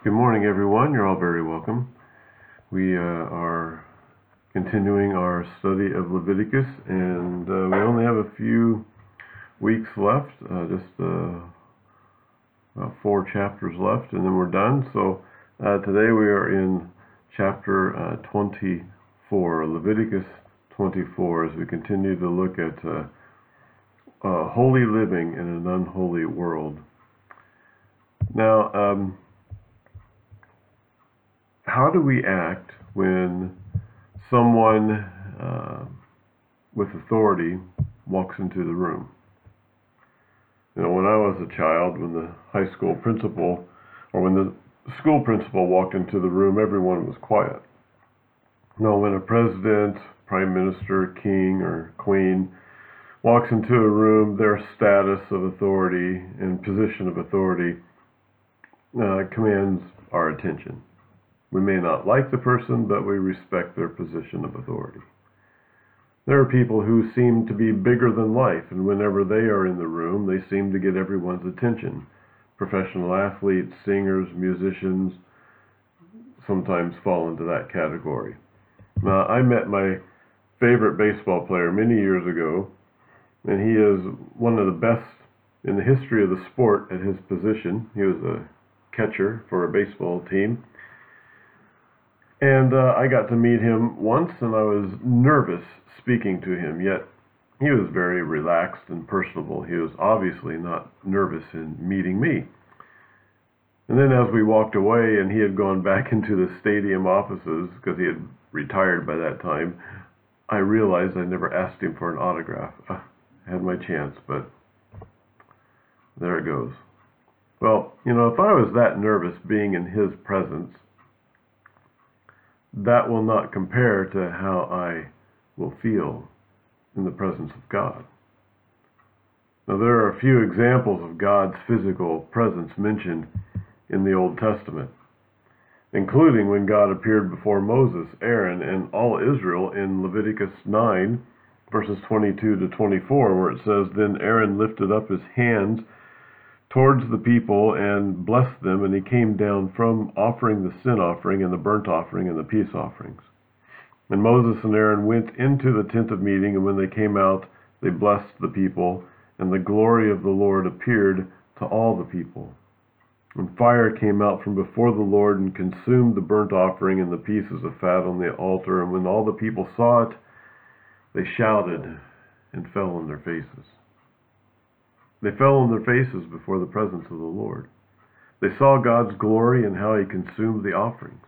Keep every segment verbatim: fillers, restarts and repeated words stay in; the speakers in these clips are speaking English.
Good morning, everyone. You're all very welcome. We uh, are continuing our study of Leviticus, and uh, we only have a few weeks left, uh, just uh, about four chapters left, and then we're done. So uh, today we are in chapter uh, twenty-four, Leviticus twenty-four, as we continue to look at uh, uh, holy living in an unholy world. Now, um, how do we act when someone uh, with authority walks into the room? You know, when I was a child, when the high school principal, or when the school principal walked into the room, everyone was quiet. Now, when a president, prime minister, king, or queen walks into a room, their status of authority and position of authority uh, commands our attention. We may not like the person, but we respect their position of authority. There are people who seem to be bigger than life, and whenever they are in the room, they seem to get everyone's attention. Professional athletes, singers, musicians sometimes fall into that category. Now, I met my favorite baseball player many years ago, and he is one of the best in the history of the sport at his position. He was a catcher for a baseball team. And uh, I got to meet him once, and I was nervous speaking to him, yet he was very relaxed and personable. He was obviously not nervous in meeting me. And then as we walked away and he had gone back into the stadium offices, because he had retired by that time, I realized I never asked him for an autograph. Uh, I had my chance, but there it goes. Well, you know, if I was that nervous being in his presence, that will not compare to how I will feel in the presence of God. Now, there are a few examples of God's physical presence mentioned in the Old Testament, including when God appeared before Moses, Aaron, and all Israel in Leviticus nine, verses twenty-two to twenty-four, where it says, "Then Aaron lifted up his hands towards the people and blessed them, and he came down from offering the sin offering and the burnt offering and the peace offerings. And Moses and Aaron went into the tent of meeting, and when they came out, they blessed the people, and the glory of the Lord appeared to all the people. And fire came out from before the Lord and consumed the burnt offering and the pieces of fat on the altar, and when all the people saw it, they shouted and fell on their faces." They fell on their faces before the presence of the Lord. They saw God's glory and how he consumed the offerings.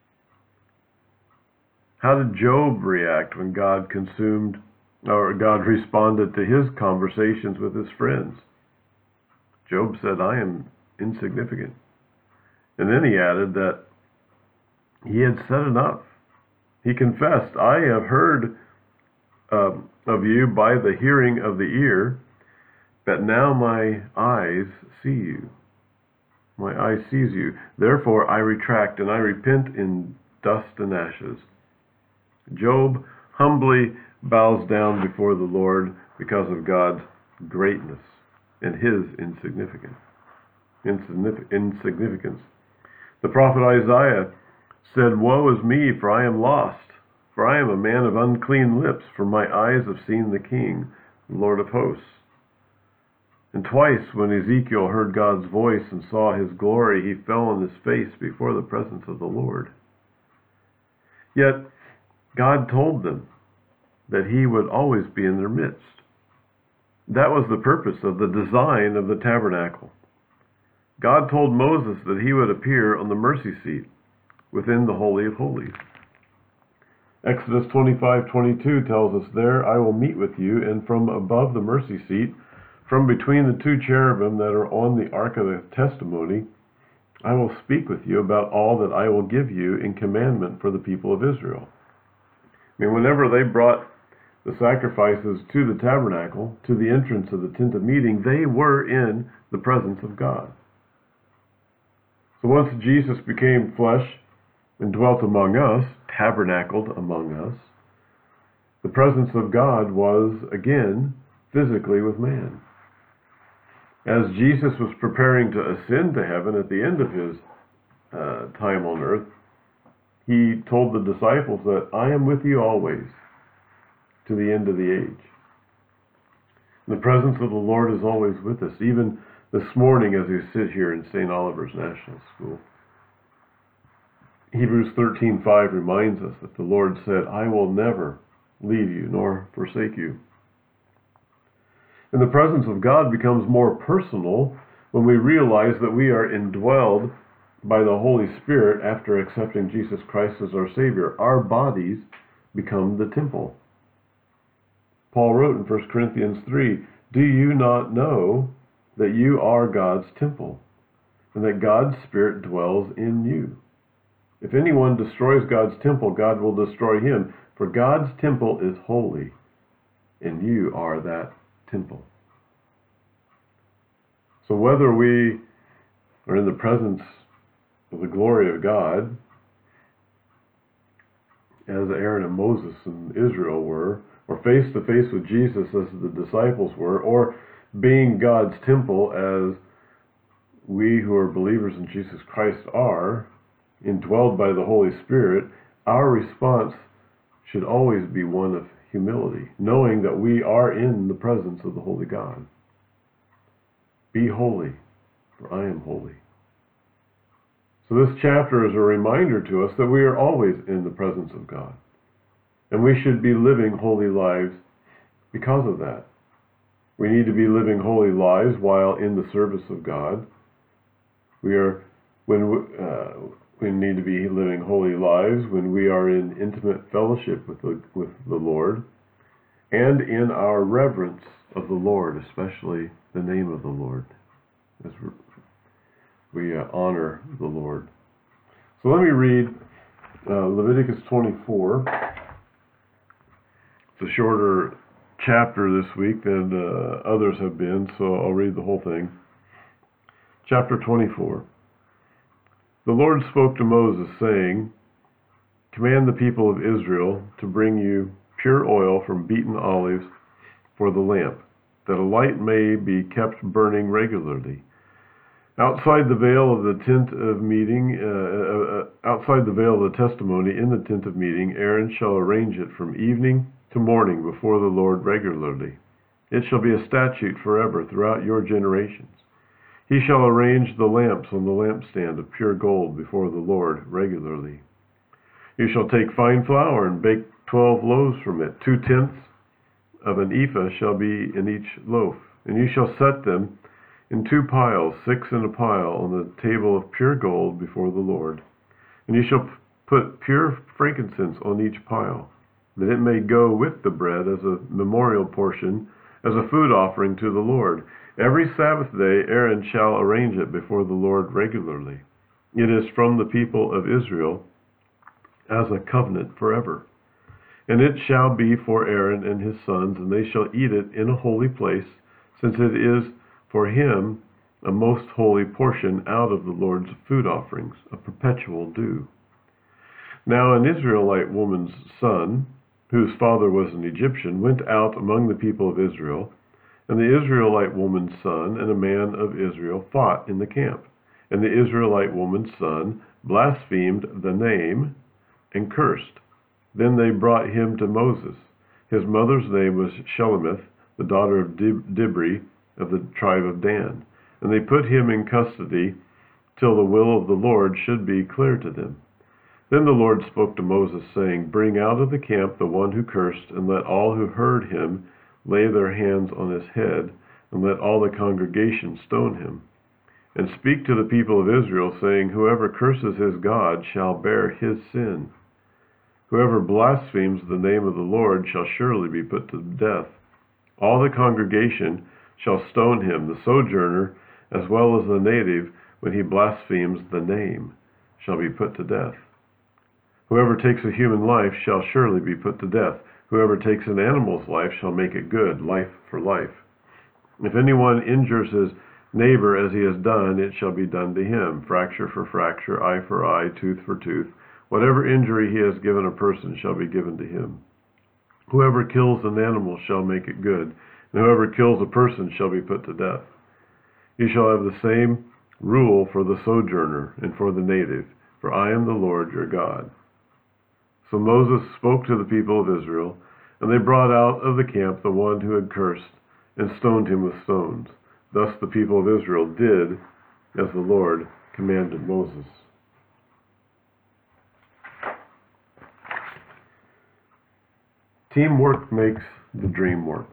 How did Job react when God consumed, or God responded to his conversations with his friends? Job said, "I am insignificant." And then he added that he had said enough. He confessed, "I have heard uh, of you by the hearing of the ear, but now my eyes see you. My eye sees you. Therefore I retract and I repent in dust and ashes." Job humbly bows down before the Lord because of God's greatness and his insignificance. Insignificance. The prophet Isaiah said, "Woe is me, for I am lost, for I am a man of unclean lips, for my eyes have seen the King, the Lord of hosts." And twice when Ezekiel heard God's voice and saw his glory, he fell on his face before the presence of the Lord. Yet God told them that he would always be in their midst. That was the purpose of the design of the tabernacle. God told Moses that he would appear on the mercy seat within the Holy of Holies. Exodus twenty-five twenty-two tells us, "There I will meet with you, and from above the mercy seat, from between the two cherubim that are on the ark of the testimony, I will speak with you about all that I will give you in commandment for the people of Israel." I mean, whenever they brought the sacrifices to the tabernacle, to the entrance of the tent of meeting, they were in the presence of God. So once Jesus became flesh and dwelt among us, tabernacled among us, the presence of God was again physically with man. As Jesus was preparing to ascend to heaven at the end of his uh, time on earth, he told the disciples that I am with you always to the end of the age. The presence of the Lord is always with us, even this morning as we sit here in Saint Oliver's National School. Hebrews thirteen five reminds us that the Lord said, I will never leave you nor forsake you. And the presence of God becomes more personal when we realize that we are indwelled by the Holy Spirit after accepting Jesus Christ as our Savior. Our bodies become the temple. Paul wrote in First Corinthians three, do you not know that you are God's temple, and that God's Spirit dwells in you? If anyone destroys God's temple, God will destroy him, for God's temple is holy, and you are that temple. So whether we are in the presence of the glory of God, as Aaron and Moses and Israel were, or face to face with Jesus as the disciples were, or being God's temple as we who are believers in Jesus Christ are, indwelled by the Holy Spirit, our response should always be one of humility, knowing that we are in the presence of the Holy God. Be holy, for I am holy. So this chapter is a reminder to us that we are always in the presence of God. And we should be living holy lives because of that. We need to be living holy lives while in the service of God. We are, when uh, we need to be living holy lives when we are in intimate fellowship with the with the Lord, and in our reverence of the Lord, especially the name of the Lord, as we uh, honor the Lord. So let me read uh, Leviticus twenty-four. It's a shorter chapter this week than uh, others have been, so I'll read the whole thing. Chapter twenty-four. The Lord spoke to Moses, saying, command the people of Israel to bring you pure oil from beaten olives for the lamp, that a light may be kept burning regularly. Outside the veil of the tent of meeting, uh, uh, outside the veil of the testimony in the tent of meeting, Aaron shall arrange it from evening to morning before the Lord regularly. It shall be a statute forever throughout your generations. He shall arrange the lamps on the lampstand of pure gold before the Lord regularly. You shall take fine flour and bake twelve loaves from it. Two tenths of an ephah shall be in each loaf. And you shall set them in two piles, six in a pile, on the table of pure gold before the Lord. And you shall put pure frankincense on each pile, that it may go with the bread as a memorial portion, as a food offering to the Lord. Every Sabbath day Aaron shall arrange it before the Lord regularly. It is from the people of Israel as a covenant forever. And it shall be for Aaron and his sons, and they shall eat it in a holy place, since it is for him a most holy portion out of the Lord's food offerings, a perpetual due. Now an Israelite woman's son, whose father was an Egyptian, went out among the people of Israel, and the Israelite woman's son and a man of Israel fought in the camp. And the Israelite woman's son blasphemed the name and cursed. Then they brought him to Moses. His mother's name was Shelemith, the daughter of Dib- Dibri of the tribe of Dan. And they put him in custody till the will of the Lord should be clear to them. Then the Lord spoke to Moses, saying, bring out of the camp the one who cursed, and let all who heard him lay their hands on his head, and let all the congregation stone him. And speak to the people of Israel, saying, whoever curses his God shall bear his sin. Whoever blasphemes the name of the Lord shall surely be put to death. All the congregation shall stone him, the sojourner as well as the native, when he blasphemes the name, shall be put to death. Whoever takes a human life shall surely be put to death. Whoever takes an animal's life shall make it good, life for life. If anyone injures his neighbor as he has done, it shall be done to him, fracture for fracture, eye for eye, tooth for tooth. Whatever injury he has given a person shall be given to him. Whoever kills an animal shall make it good, and whoever kills a person shall be put to death. You shall have the same Rule for the sojourner and for the native, for I am the Lord your God. So Moses spoke to the people of Israel, and they brought out of the camp the one who had cursed, and stoned him with stones. Thus the people of Israel did as the Lord commanded Moses. Teamwork makes the dream work.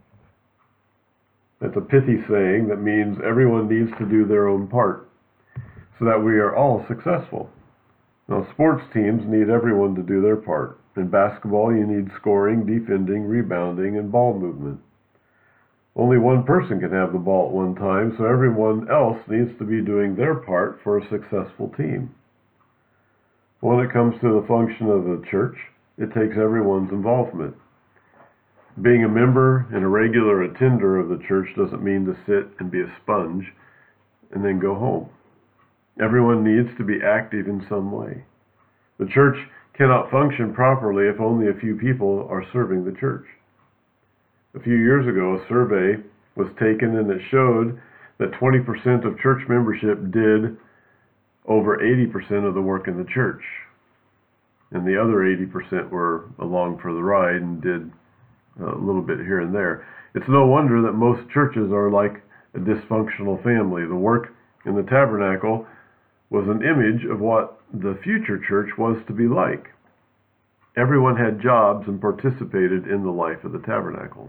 That's a pithy saying that means everyone needs to do their own part so that we are all successful. Now, sports teams need everyone to do their part. In basketball, you need scoring, defending, rebounding, and ball movement. Only one person can have the ball at one time, so everyone else needs to be doing their part for a successful team. When it comes to the function of the church, it takes everyone's involvement. Being a member and a regular attender of the church doesn't mean to sit and be a sponge and then go home. Everyone needs to be active in some way. The church cannot function properly if only a few people are serving the church. A few years ago, a survey was taken and it showed that twenty percent of church membership did over eighty percent of the work in the church. And the other eighty percent were along for the ride and did a little bit here and there. It's no wonder that most churches are like a dysfunctional family. The work in the tabernacle was an image of what the future church was to be like. Everyone had jobs and participated in the life of the tabernacle.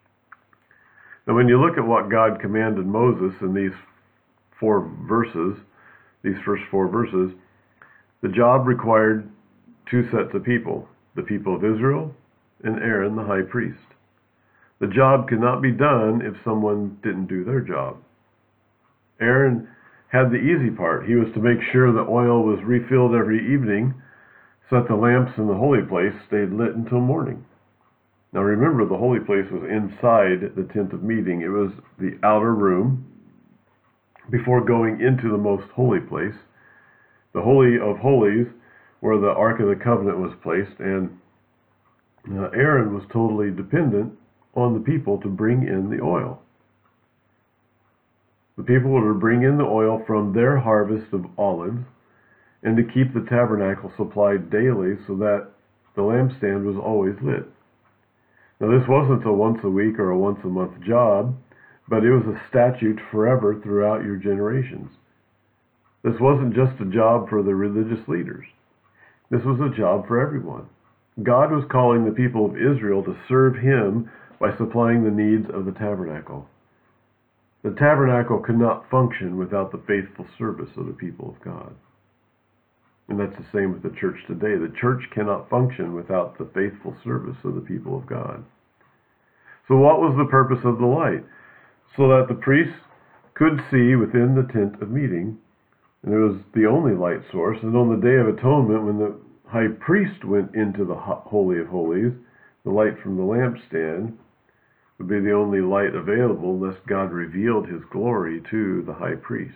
Now, when you look at what God commanded Moses in these four verses, these first four verses, the job required two sets of people, the people of Israel and Aaron, the high priest. The job could not be done if someone didn't do their job. Aaron had the easy part. He was to make sure the oil was refilled every evening so that the lamps in the holy place stayed lit until morning. Now remember, the holy place was inside the tent of meeting. It was the outer room before going into the most holy place. The Holy of Holies, where the Ark of the Covenant was placed, and uh, Aaron was totally dependent on the people to bring in the oil. The people were to bring in the oil from their harvest of olives and to keep the tabernacle supplied daily so that the lampstand was always lit. Now, this wasn't a once a week or a once a month job, but it was a statute forever throughout your generations. This wasn't just a job for the religious leaders. This was a job for everyone. God was calling the people of Israel to serve Him by supplying the needs of the tabernacle. The tabernacle could not function without the faithful service of the people of God. And that's the same with the church today. The church cannot function without the faithful service of the people of God. So what was the purpose of the light? So that the priests could see within the tent of meeting, and it was the only light source. And on the Day of Atonement, when the high priest went into the Holy of Holies, the light from the lampstand would be the only light available lest God revealed His glory to the high priest.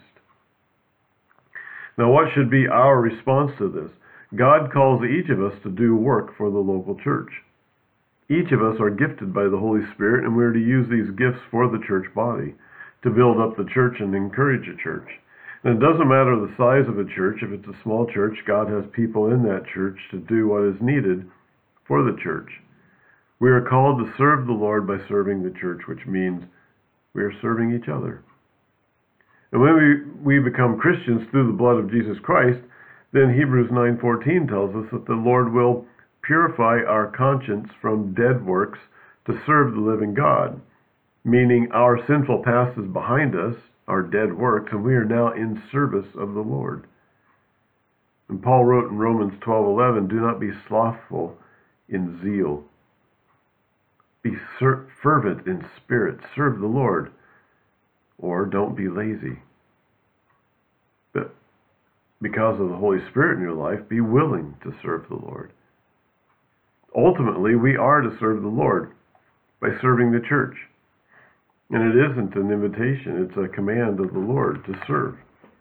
Now, what should be our response to this? God calls each of us to do work for the local church. Each of us are gifted by the Holy Spirit, and we are to use these gifts for the church body, to build up the church and encourage the church. And it doesn't matter the size of a church. If it's a small church, God has people in that church to do what is needed for the church. We are called to serve the Lord by serving the church, which means we are serving each other. And when we, we become Christians through the blood of Jesus Christ, then Hebrews nine fourteen tells us that the Lord will purify our conscience from dead works to serve the living God, meaning our sinful past is behind us, our dead works, and we are now in service of the Lord. And Paul wrote in Romans twelve eleven, do not be slothful in zeal. Be ser- fervent in spirit. Serve the Lord. Or don't be lazy. But because of the Holy Spirit in your life, be willing to serve the Lord. Ultimately, we are to serve the Lord by serving the church. And it isn't an invitation, it's a command of the Lord to serve.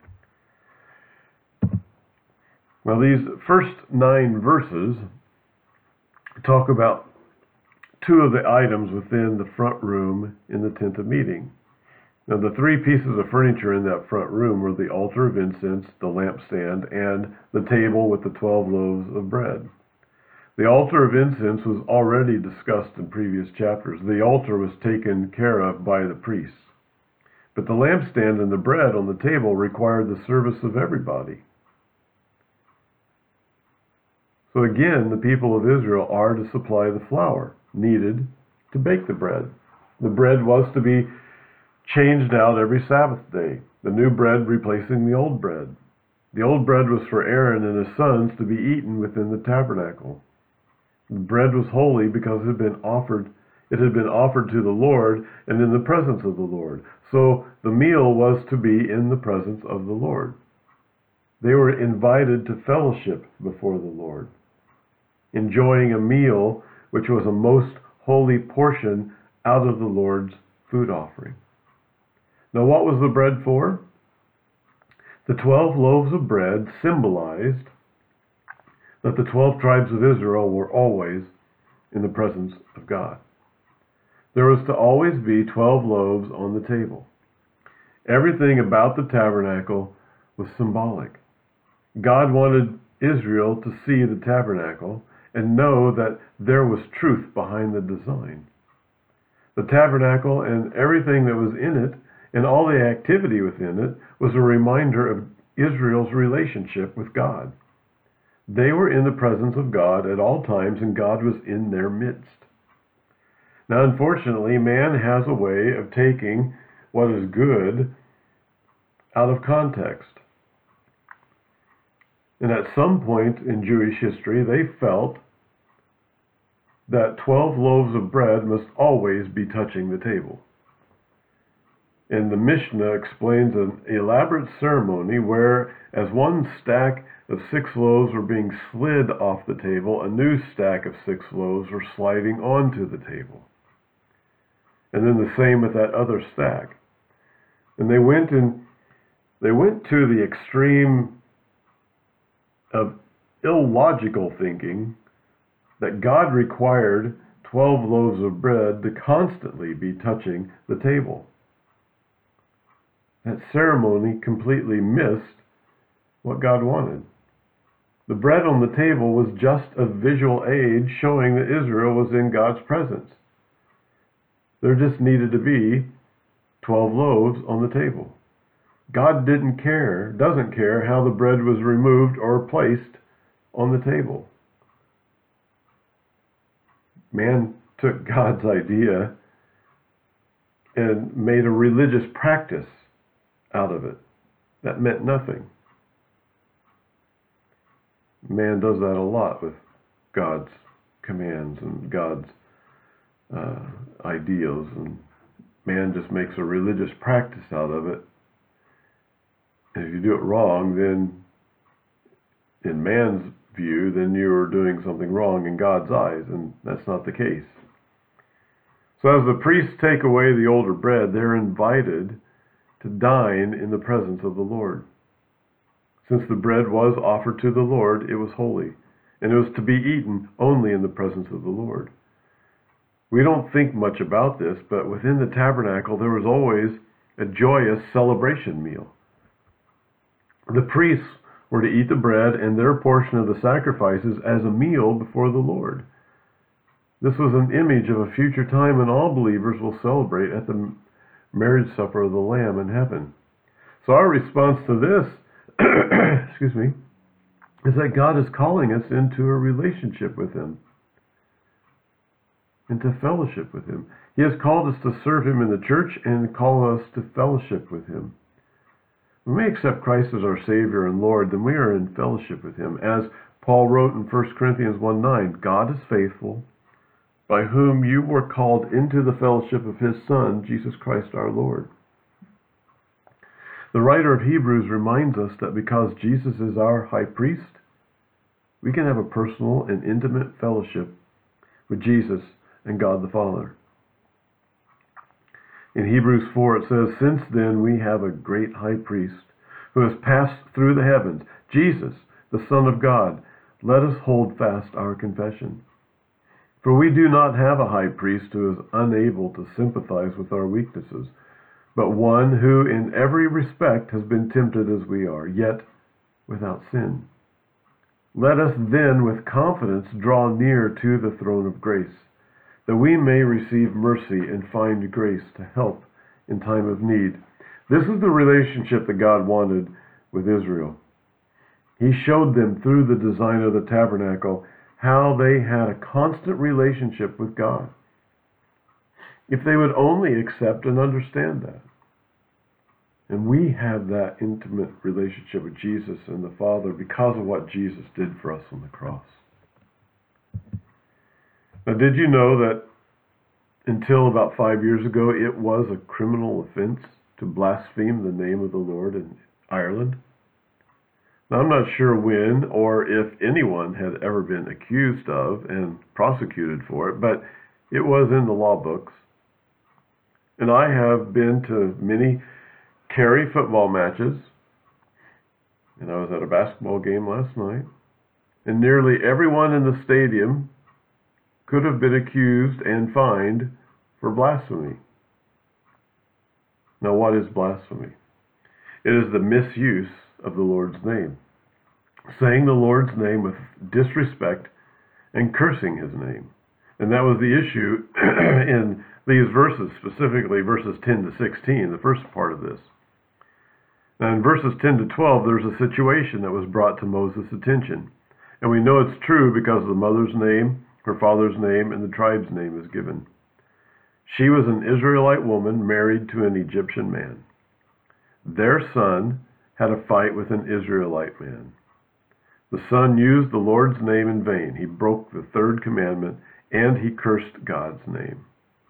Now, these first nine verses talk about two of the items within the front room in the tent of meeting. Now, the three pieces of furniture in that front room were the altar of incense, the lampstand, and the table with the twelve loaves of bread. The altar of incense was already discussed in previous chapters. The altar was taken care of by the priests. But the lampstand and the bread on the table required the service of everybody. So again, the people of Israel are to supply the flour needed to bake the bread. The bread was to be changed out every Sabbath day, the new bread replacing the old bread. The old bread was for Aaron and his sons to be eaten within the tabernacle. The bread was holy because it had been offered, it had been offered to the Lord and in the presence of the Lord. So the meal was to be in the presence of the Lord. They were invited to fellowship before the Lord, enjoying a meal which was a most holy portion out of the Lord's food offering. Now, what was the bread for? The twelve loaves of bread symbolized that the twelve tribes of Israel were always in the presence of God. There was to always be twelve loaves on the table. Everything about the tabernacle was symbolic. God wanted Israel to see the tabernacle and know that there was truth behind the design. The tabernacle and everything that was in it and all the activity within it was a reminder of Israel's relationship with God. They were in the presence of God at all times, and God was in their midst. Now, unfortunately, man has a way of taking what is good out of context. And at some point in Jewish history, they felt that twelve loaves of bread must always be touching the table. And the Mishnah explains an elaborate ceremony where, as one stack of six loaves were being slid off the table, a new stack of six loaves were sliding onto the table. And then the same with that other stack. And they went and they went to the extreme of illogical thinking that God required twelve loaves of bread to constantly be touching the table. That ceremony completely missed what God wanted. The bread on the table was just a visual aid showing that Israel was in God's presence. There just needed to be twelve loaves on the table. God didn't care, doesn't care how the bread was removed or placed on the table. Man took God's idea and made a religious practice out of it. That meant nothing. Man does that a lot with God's commands and God's uh, ideals, and man just makes a religious practice out of it. And if you do it wrong, then in man's view, then you're doing something wrong in God's eyes, and that's not the case. So as the priests take away the older bread, they're invited to dine in the presence of the Lord. Since the bread was offered to the Lord, it was holy, and it was to be eaten only in the presence of the Lord. We don't think much about this, but within the tabernacle there was always a joyous celebration meal. The priests were to eat the bread and their portion of the sacrifices as a meal before the Lord. This was an image of a future time when all believers will celebrate at the marriage supper of the Lamb in heaven. So our response to this, excuse me, is that God is calling us into a relationship with Him, into fellowship with Him. He has called us to serve Him in the church and call us to fellowship with Him. When we accept Christ as our Savior and Lord, then we are in fellowship with Him. As Paul wrote in First Corinthians one nine, God is faithful, by whom you were called into the fellowship of His Son, Jesus Christ our Lord. The writer of Hebrews reminds us that because Jesus is our high priest, we can have a personal and intimate fellowship with Jesus and God the Father. In Hebrews four it says, "Since then we have a great high priest who has passed through the heavens, Jesus, the Son of God. Let us hold fast our confession. For we do not have a high priest who is unable to sympathize with our weaknesses, but one who in every respect has been tempted as we are, yet without sin. Let us then with confidence draw near to the throne of grace, that we may receive mercy and find grace to help in time of need. This is the relationship that God wanted with Israel. He showed them through the design of the tabernacle how they had a constant relationship with God. If they would only accept and understand that. And we have that intimate relationship with Jesus and the Father because of what Jesus did for us on the cross. Now, did you know that until about five years ago, it was a criminal offense to blaspheme the name of the Lord in Ireland? Now, I'm not sure when or if anyone had ever been accused of and prosecuted for it, but it was in the law books. And I have been to many Kerry football matches, and I was at a basketball game last night, and nearly everyone in the stadium could have been accused and fined for blasphemy. Now, what is blasphemy? It is the misuse of the Lord's name, saying the Lord's name with disrespect and cursing his name. And that was the issue in these verses, specifically verses ten to sixteen, the first part of this. Now, in verses ten to twelve, there's a situation that was brought to Moses' attention. And we know it's true because the mother's name, her father's name, and the tribe's name is given. She was an Israelite woman married to an Egyptian man. Their son had a fight with an Israelite man. The son used the Lord's name in vain. He broke the third commandment, and he cursed God's name.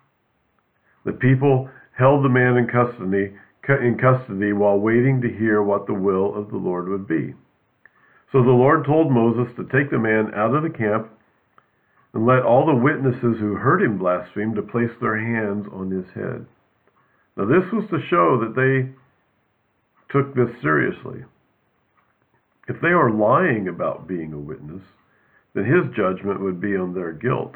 The people held the man in custody in custody while waiting to hear what the will of the Lord would be. So the Lord told Moses to take the man out of the camp and let all the witnesses who heard him blaspheme to place their hands on his head. Now this was to show that they took this seriously. If they are lying about being a witness, then his judgment would be on their guilt.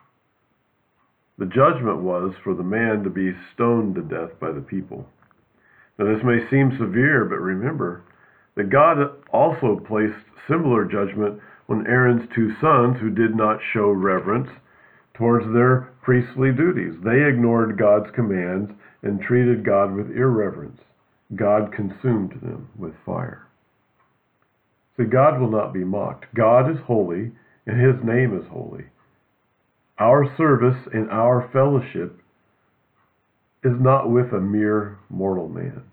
The judgment was for the man to be stoned to death by the people. Now, this may seem severe, but remember that God also placed similar judgment on Aaron's two sons who did not show reverence towards their priestly duties. They ignored God's commands and treated God with irreverence. God consumed them with fire. See, God will not be mocked. God is holy, and his name is holy. Our service and our fellowship is not with a mere mortal man,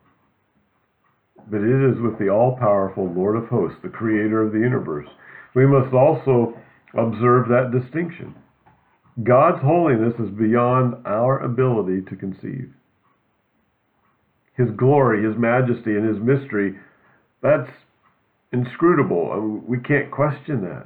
but it is with the all-powerful Lord of hosts, the creator of the universe. We must also observe that distinction. God's holiness is beyond our ability to conceive. His glory, his majesty, and his mystery, that's inscrutable. We can't question that.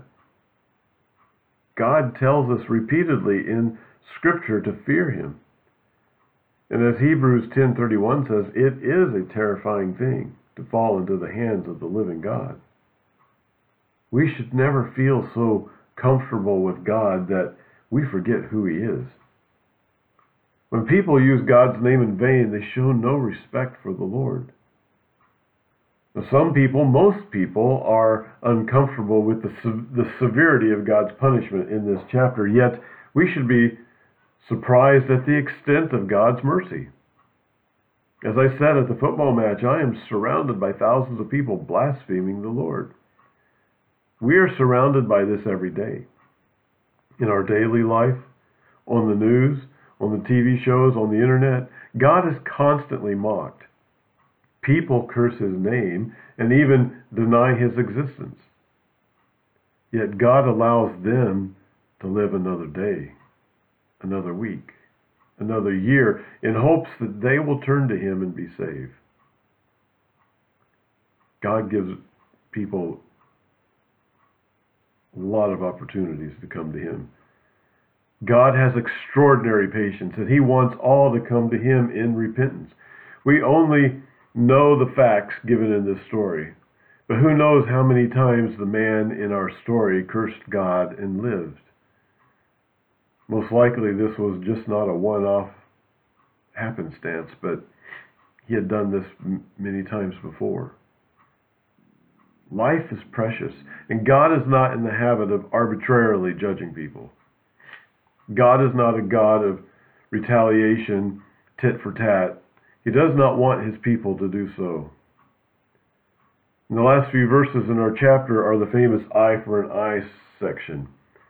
God tells us repeatedly in Scripture to fear him. And as Hebrews ten thirty-one says, it is a terrifying thing to fall into the hands of the living God. We should never feel so comfortable with God that we forget who he is. When people use God's name in vain, they show no respect for the Lord. Now, some people, most people, are uncomfortable with the, the severity of God's punishment in this chapter, yet we should be surprised at the extent of God's mercy. As I said at the football match, I am surrounded by thousands of people blaspheming the Lord. We are surrounded by this every day. In our daily life, on the news, on the T V shows, on the internet, God is constantly mocked. People curse his name and even deny his existence. Yet God allows them to live another day, another week, another year, in hopes that they will turn to him and be saved. God gives people a lot of opportunities to come to him. God has extraordinary patience, and he wants all to come to him in repentance. We only know the facts given in this story, but who knows how many times the man in our story cursed God and lived. Most likely this was just not a one-off happenstance, but he had done this m- many times before. Life is precious, and God is not in the habit of arbitrarily judging people. God is not a God of retaliation, tit for tat. He does not want his people to do so. And the last few verses in our chapter are the famous eye for an eye section.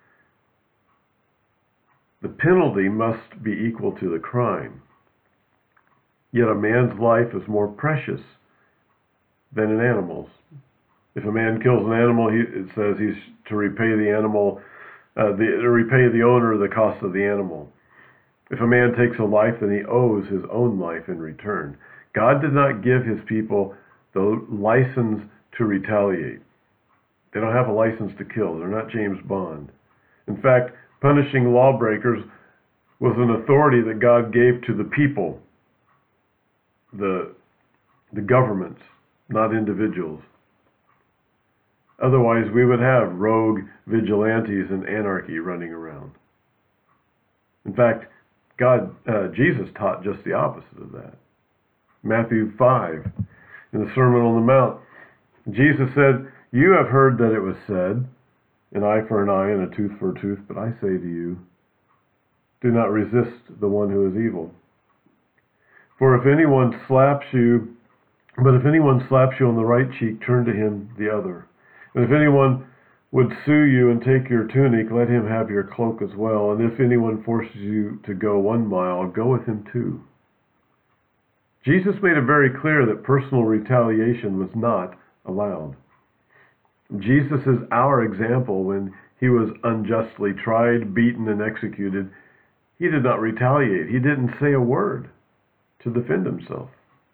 The penalty must be equal to the crime. Yet a man's life is more precious than an animal's. If a man kills an animal, he, it says he's to repay the animal, uh, the, to repay the owner the cost of the animal. If a man takes a life, then he owes his own life in return. God did not give his people the license to retaliate. They don't have a license to kill. They're not James Bond. In fact, punishing lawbreakers was an authority that God gave to the people, the, the governments, not individuals. Otherwise, we would have rogue vigilantes and anarchy running around. In fact, God, uh, Jesus taught just the opposite of that. Matthew five, in the Sermon on the Mount, Jesus said, "You have heard that it was said, an eye for an eye and a tooth for a tooth, but I say to you, do not resist the one who is evil. For if anyone slaps you, but if anyone slaps you on the right cheek, turn to him the other. And if anyone would sue you and take your tunic, let him have your cloak as well. And if anyone forces you to go one mile, go with him two." Jesus made it very clear that personal retaliation was not allowed. Jesus is our example. When he was unjustly tried, beaten, and executed, he did not retaliate. He didn't say a word to defend himself.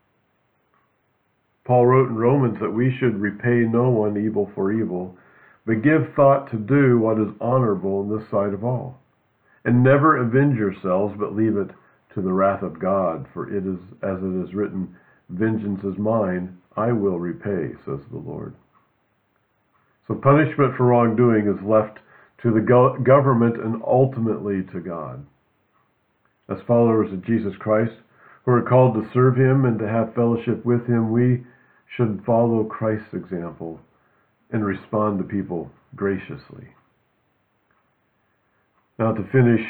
Paul wrote in Romans that we should repay no one evil for evil, but give thought to do what is honorable in the sight of all. And never avenge yourselves, but leave it to the wrath of God, for it is, as it is written, "Vengeance is mine, I will repay," says the Lord. So punishment for wrongdoing is left to the go- government and ultimately to God. As followers of Jesus Christ, who are called to serve him and to have fellowship with him, we should follow Christ's example and respond to people graciously. Now, to finish,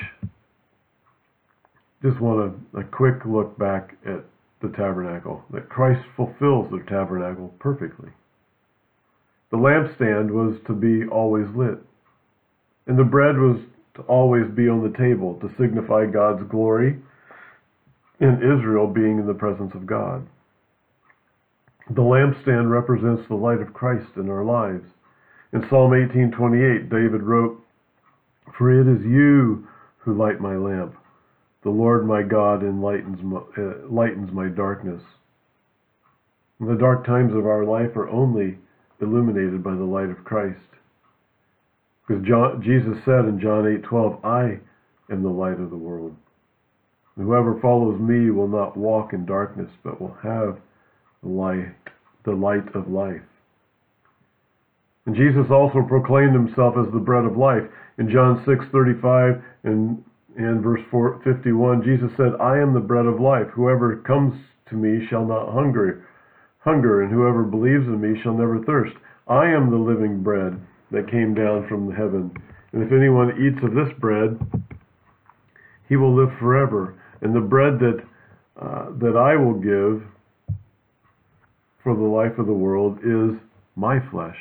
just want a, a quick look back at the tabernacle, that Christ fulfills the tabernacle perfectly. The lampstand was to be always lit, and the bread was to always be on the table to signify God's glory and Israel being in the presence of God. The lampstand represents the light of Christ in our lives. In Psalm eighteen twenty-eight, David wrote, "For it is you who light my lamp. The Lord my God enlightens my, uh, lightens my darkness." And the dark times of our life are only illuminated by the light of Christ. Because John, Jesus said in John eight twelve, "I am the light of the world. And whoever follows me will not walk in darkness, but will have the light, the light of life." And Jesus also proclaimed himself as the bread of life. In John six thirty-five and, and verse fifty-one, Jesus said, "I am the bread of life. Whoever comes to me shall not hunger, hunger, and whoever believes in me shall never thirst. I am the living bread that came down from heaven. And if anyone eats of this bread, he will live forever. And the bread that uh, that I will give for the life of the world is my flesh."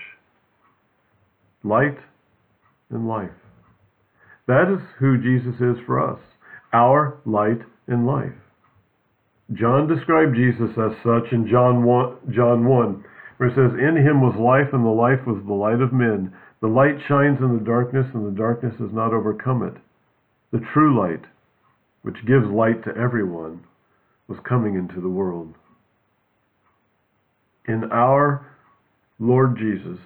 Light and life. That is who Jesus is for us, our light and life. John described Jesus as such in John one, John one, where it says, "In him was life, and the life was the light of men. The light shines in the darkness, and the darkness has not overcome it." The true light, which gives light to everyone, was coming into the world. In our Lord Jesus,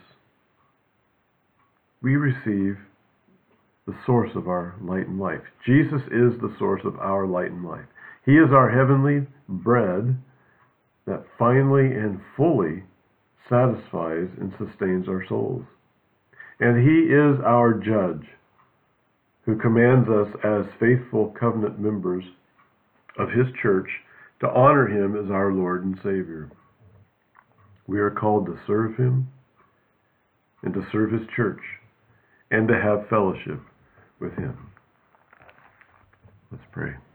we receive the source of our light and life. Jesus is the source of our light and life. He is our heavenly bread that finally and fully satisfies and sustains our souls. And he is our judge, who commands us as faithful covenant members of his church to honor him as our Lord and Savior. We are called to serve him and to serve his church and to have fellowship with him. Let's pray.